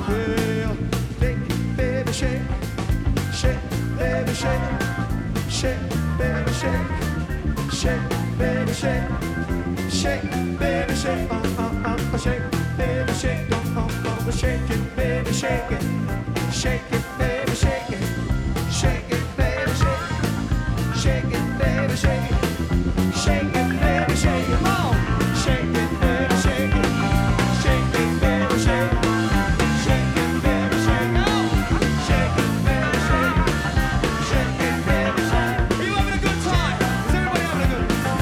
Well, take it, baby, shake, shake, baby, shake, shake, baby, shake, shake, baby, shake, shake, baby, shake, shake, baby, shake, shake it, baby, shake it, shake it, baby, shake it, shake it, baby, shake it, shake it, baby, shake it, shake it.